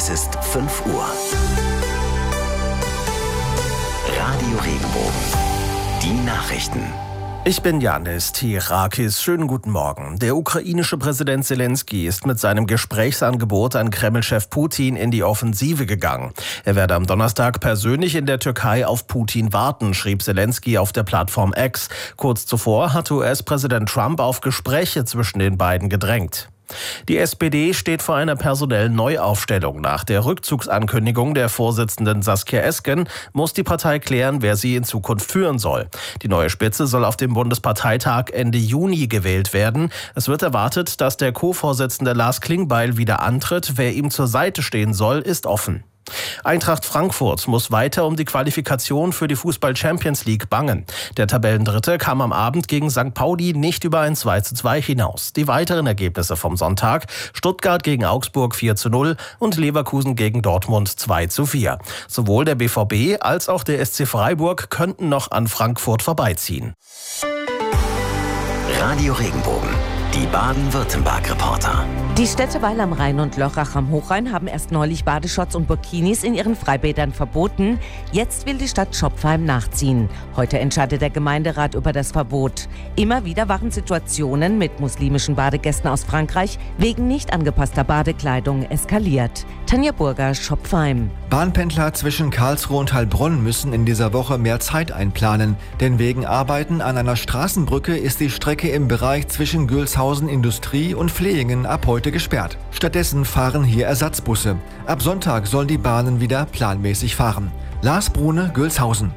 Es ist 5 Uhr. Radio Regenbogen. Die Nachrichten. Ich bin Janis Tirakis. Schönen guten Morgen. Der ukrainische Präsident Zelensky ist mit seinem Gesprächsangebot an Kreml-Chef Putin in die Offensive gegangen. Er werde am Donnerstag persönlich in der Türkei auf Putin warten, schrieb Zelensky auf der Plattform X. Kurz zuvor hatte US-Präsident Trump auf Gespräche zwischen den beiden gedrängt. Die SPD steht vor einer personellen Neuaufstellung. Nach der Rückzugsankündigung der Vorsitzenden Saskia Esken muss die Partei klären, wer sie in Zukunft führen soll. Die neue Spitze soll auf dem Bundesparteitag Ende Juni gewählt werden. Es wird erwartet, dass der Co-Vorsitzende Lars Klingbeil wieder antritt. Wer ihm zur Seite stehen soll, ist offen. Eintracht Frankfurt muss weiter um die Qualifikation für die Fußball-Champions League bangen. Der Tabellendritte kam am Abend gegen St. Pauli nicht über ein 2:2 hinaus. Die weiteren Ergebnisse vom Sonntag: Stuttgart gegen Augsburg 4:0 und Leverkusen gegen Dortmund 2:4. Sowohl der BVB als auch der SC Freiburg könnten noch an Frankfurt vorbeiziehen. Radio Regenbogen. Die Baden-Württemberg-Reporter. Die Städte Weil am Rhein und Lörrach am Hochrhein haben erst neulich Badeshorts und Burkinis in ihren Freibädern verboten. Jetzt will die Stadt Schopfheim nachziehen. Heute entscheidet der Gemeinderat über das Verbot. Immer wieder waren Situationen mit muslimischen Badegästen aus Frankreich wegen nicht angepasster Badekleidung eskaliert. Tanja Burger, Schopfheim. Bahnpendler zwischen Karlsruhe und Heilbronn müssen in dieser Woche mehr Zeit einplanen. Denn wegen Arbeiten an einer Straßenbrücke ist die Strecke im Bereich zwischen Gülshausen Industrie und Flehingen ab heute gesperrt. Stattdessen fahren hier Ersatzbusse. Ab Sonntag sollen die Bahnen wieder planmäßig fahren. Lars Brune, Gülshausen.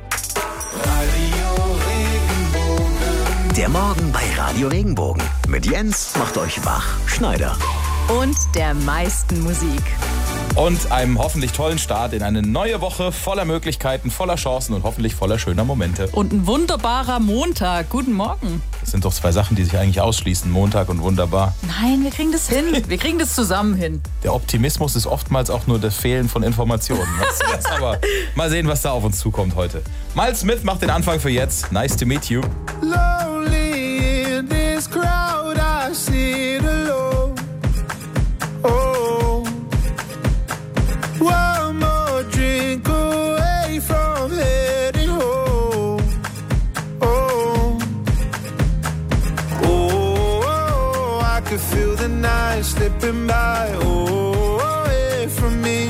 Der Morgen bei Radio Regenbogen. Mit Jens macht euch wach, Schneider. Und der meisten Musik. Und einem hoffentlich tollen Start in eine neue Woche voller Möglichkeiten, voller Chancen und hoffentlich voller schöner Momente. Und ein wunderbarer Montag. Guten Morgen. Das sind doch zwei Sachen, die sich eigentlich ausschließen, Montag und wunderbar. Nein, wir kriegen das hin. Wir kriegen das zusammen hin. Der Optimismus ist oftmals auch nur das Fehlen von Informationen. Aber mal sehen, was da auf uns zukommt heute. Miles Smith macht den Anfang für jetzt. Nice to meet you. Lonely in this crowd, I sit alone. Oh, one more drink away from heading home. Oh, oh, I could feel the night slipping by. Oh, away from me.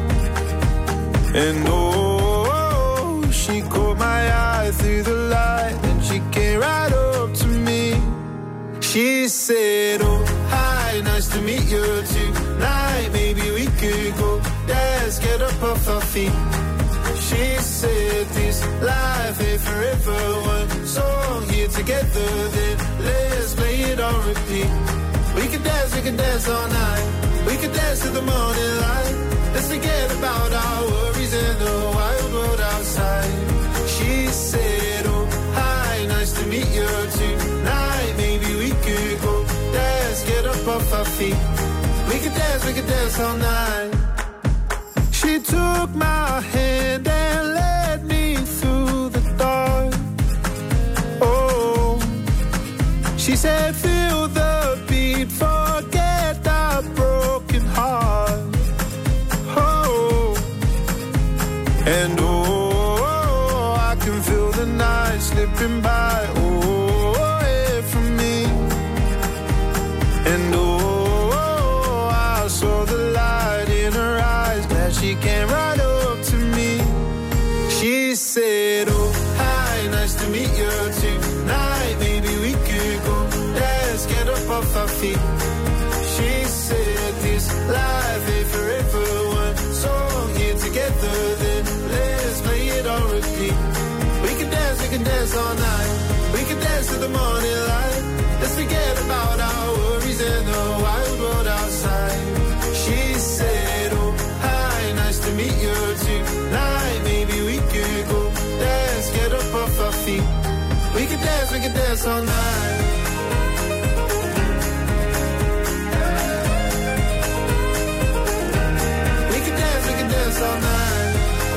And oh, she caught my eye through the light and she came right up to me. She said, oh, hi, nice to meet you tonight. Maybe we could go dance, get up off our feet. She said this life ain't forever. One song here together, then let's play it on repeat. We could dance all night. We could dance to the morning light. Let's forget about our worries and the wild world outside. She said, oh, hi, nice to meet you tonight. Maybe we could go dance, get up off our feet. We could dance all night. She took my hand and led me through the dark. Oh, she said, feel the beat, forget our broken heart. Oh, and oh, I can feel the night slipping by. Oh, away from me. And oh, I saw the light in her eyes. Glad she came right up to me. She said, oh, hi, nice to meet you tonight. Maybe we could go dance, get up off our feet. She said this life ain't forever. One song here together, then let's play it on repeat. We can dance all night. We can dance to the morning light. Let's forget about our worries and the wild world outside. She said, oh, hi, nice to meet you tonight. Maybe we could go dance, get up off our feet. We can dance all night. We can dance all night.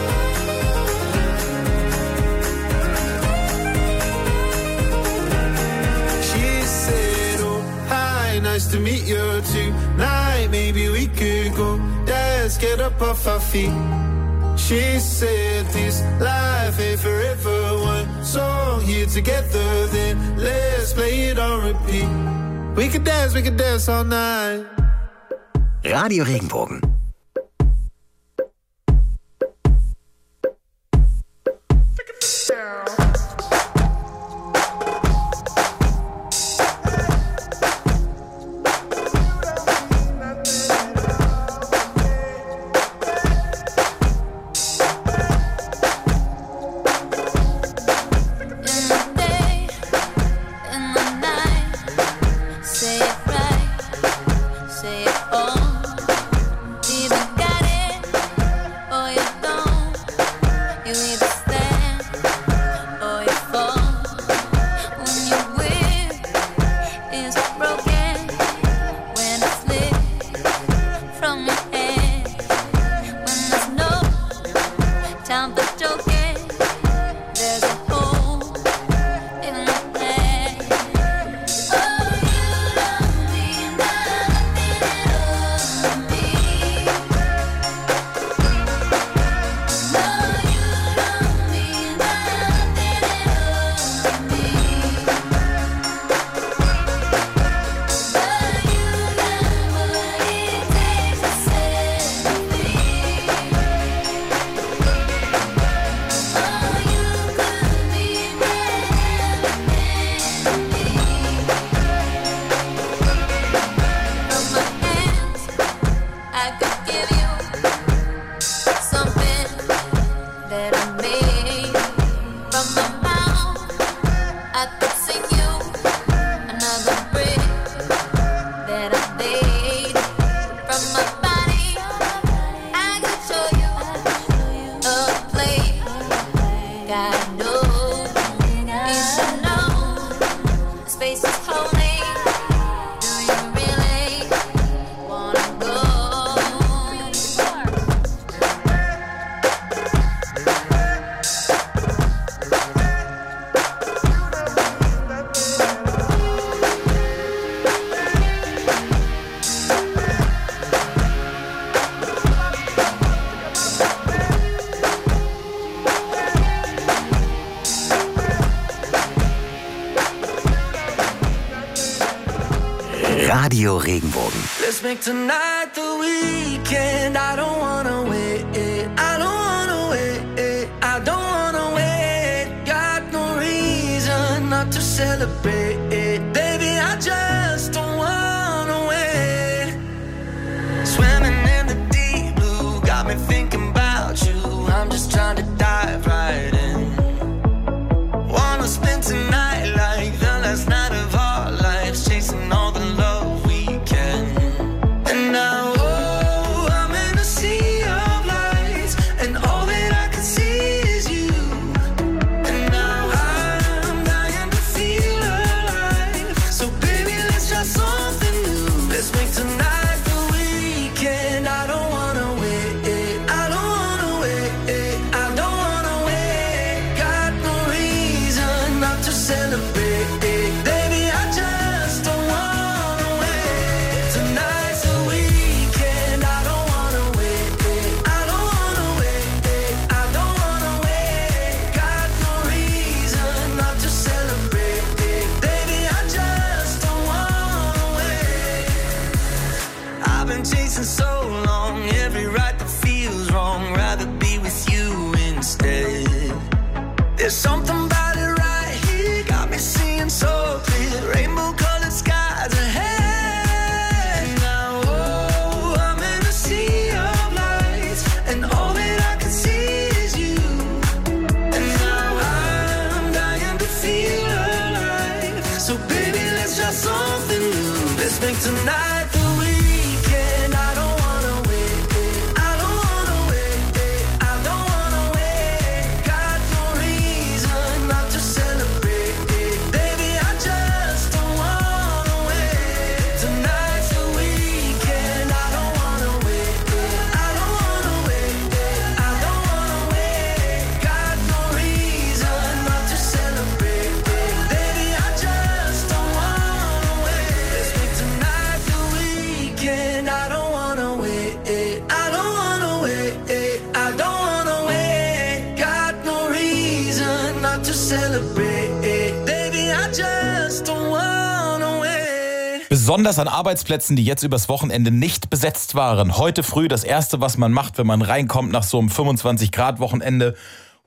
She said, oh, hi, nice to meet you tonight. Maybe we could go dance, get up off our feet. She said this life ain't forever. One song here together, then let's play it on repeat. We could dance all night. Radio Regenbogen. Radio Regenbogen. Let's make tonight the weekend. I don't wanna wait. I don't wanna wait. I don't wanna wait. Got no reason not to celebrate. Baby, I just don't wanna wait. Swimming in the deep blue got me thinking about you. I'm just trying to dive right in. Wanna spend tonight like the last night of our lives, chasing all the love we can. And now, oh, I'm in a sea of lights, and all that I can see is you. And now I'm dying to feel alive. So baby, let's try something new. Let's make tonight the weekend. I don't wanna wait. I don't wanna wait. I don't wanna wait. Got no reason not to celebrate. Baby, I just don't wanna wait. Tonight's the weekend. I don't wanna wait. I don't wanna wait. I don't wanna wait. Got no reason not to celebrate. Baby, I just don't wanna wait. I've been chasing so long, every right that feels wrong. Rather be with you instead. There's something about it right here, got me seeing so clear. Rainbow-colored skies ahead. Now, oh, I'm in a sea of lights, and all that I can see is you. And now I'm dying to feel alive. So baby, let's try something new. Let's make tonight the weekend. I don't wanna wait. I don't wanna wait. I don't wanna wait. Got no reason Besonders an Arbeitsplätzen, die jetzt übers Wochenende nicht besetzt waren. Heute früh das Erste, was man macht, wenn man reinkommt nach so einem 25-Grad-Wochenende,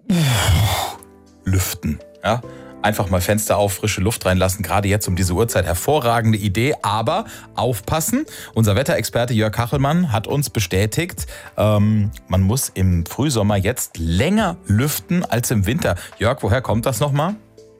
lüften. Ja? Einfach mal Fenster auf, frische Luft reinlassen, gerade jetzt um diese Uhrzeit. Hervorragende Idee, aber aufpassen. Unser Wetterexperte Jörg Kachelmann hat uns bestätigt, man muss im Frühsommer jetzt länger lüften als im Winter. Jörg, woher kommt das nochmal?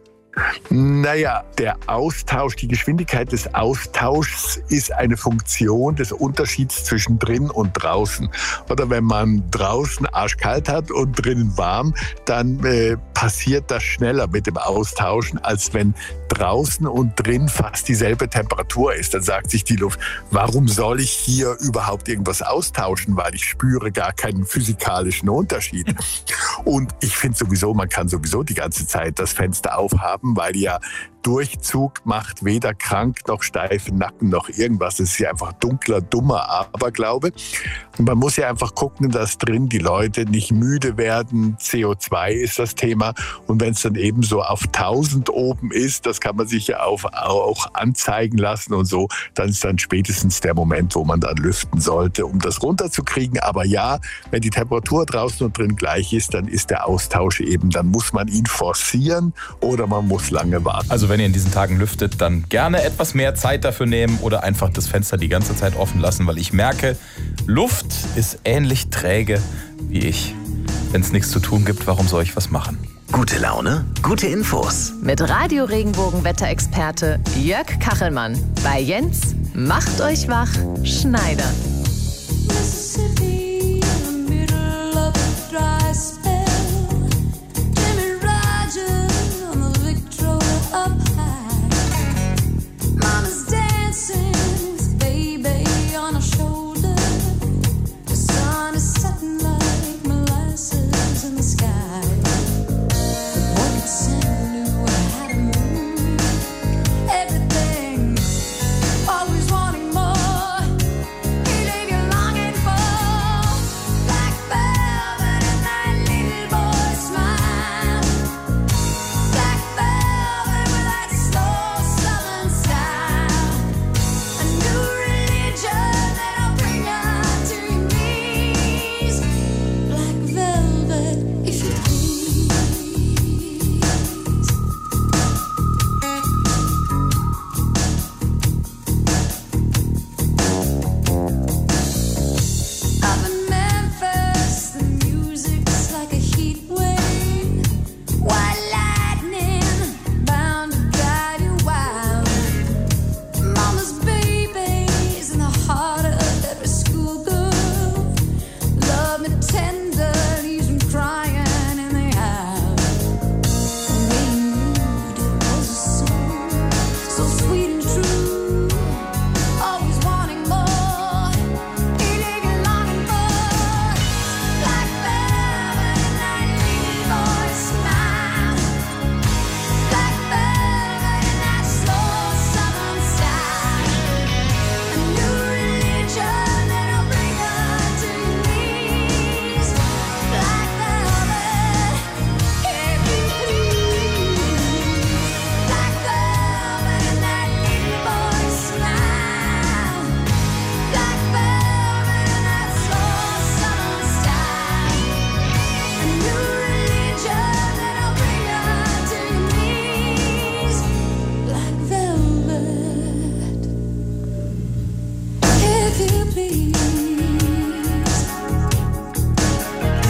Naja, der Austausch, die Geschwindigkeit des Austauschs ist eine Funktion des Unterschieds zwischen drin und draußen. Oder wenn man draußen arschkalt hat und drinnen warm, dann passiert das schneller mit dem Austauschen, als wenn draußen und drin fast dieselbe Temperatur ist. Dann sagt sich die Luft, warum soll ich hier überhaupt irgendwas austauschen, weil ich spüre gar keinen physikalischen Unterschied. Und ich finde sowieso, man kann sowieso die ganze Zeit das Fenster aufhaben, weil ja Durchzug macht weder krank noch steifen Nacken noch irgendwas. Es ist ja einfach dunkler, dummer Aberglaube. Und man muss ja einfach gucken, dass drin die Leute nicht müde werden. CO2 ist das Thema. Und wenn es dann eben so auf 1000 oben ist, das kann man sich ja auch anzeigen lassen und so, dann ist dann spätestens der Moment, wo man dann lüften sollte, um das runterzukriegen. Aber ja, wenn die Temperatur draußen und drin gleich ist, dann ist der Austausch eben, dann muss man ihn forcieren oder man muss lange warten. Also wenn ihr in diesen Tagen lüftet, dann gerne etwas mehr Zeit dafür nehmen oder einfach das Fenster die ganze Zeit offen lassen, weil ich merke, Luft ist ähnlich träge wie ich. Wenn es nichts zu tun gibt, warum soll ich was machen? Gute Laune, gute Infos. Mit Radio Regenbogen Wetterexperte Jörg Kachelmann. Bei Jens macht euch wach, Schneider.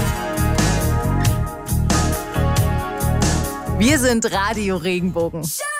Wir sind Radio Regenbogen.